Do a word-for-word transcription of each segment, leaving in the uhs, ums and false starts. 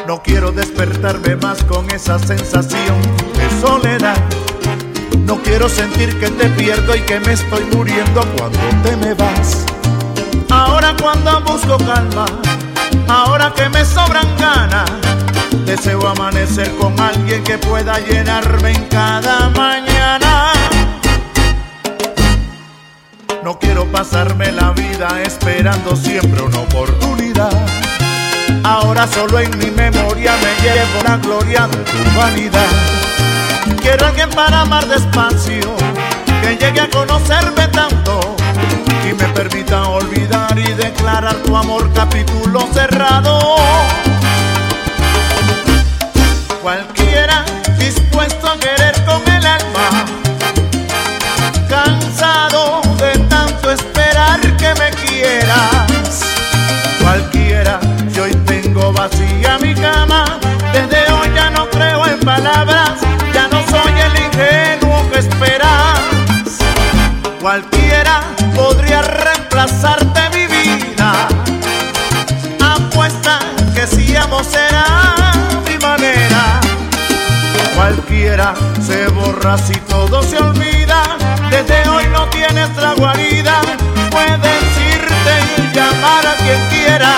No quiero despertarme más con esa sensación de soledad. No quiero sentir que te pierdo y que me estoy muriendo cuando te me vas. Ahora cuando busco calma, ahora que me sobran ganas, deseo amanecer con alguien que pueda llenarme en cada mañana. No quiero pasarme la vida esperando siempre una oportunidad. Ahora solo en mi memoria me llevo la gloria de tu vanidad. Quiero alguien para amar despacio, que llegue a conocerme tanto y me permita olvidar y declarar tu amor capítulo cerrado. Cualquiera dispuesto a querer con el alma, cansado de tanto esperar que me quieras. Cualquiera, si hoy tengo vacía mi cama, desde hoy ya no creo en palabras, ya no soy el ingenuo que esperas. Cualquiera podría reemplazarte mi vida, apuesta que si amo será mi manera. Cualquiera se borra si todo se olvida, desde hoy no tienes la guarida, puedes irte y llamar a quien quieras.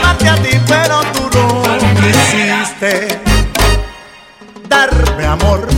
Darme amor.